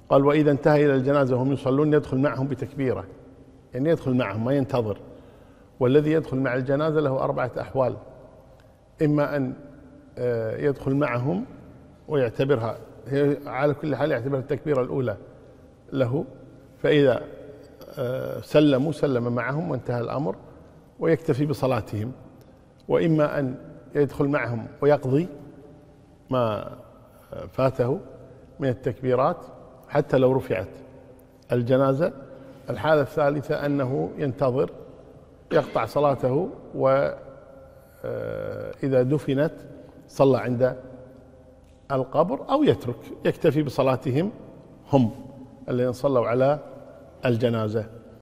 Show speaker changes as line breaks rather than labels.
قال وإذا انتهى إلى الجنازة وهم يصلون يدخل معهم بتكبيرة، يعني يدخل معهم ما ينتظر. والذي يدخل مع الجنازة له 4 أحوال: إما أن يدخل معهم ويعتبرها هي على كل حال يعتبر التكبيرة الأولى له، فإذا سلموا سلم معهم وانتهى الأمر ويكتفي بصلاتهم. وإما أن يدخل معهم ويقضي ما فاته من التكبيرات حتى لو رفعت الجنازة. الحالة الثالثة أنه ينتظر يقطع صلاته، وإذا دفنت صلى عند القبر، أو يترك يكتفي بصلاتهم هم الذين صلوا على الجنازة.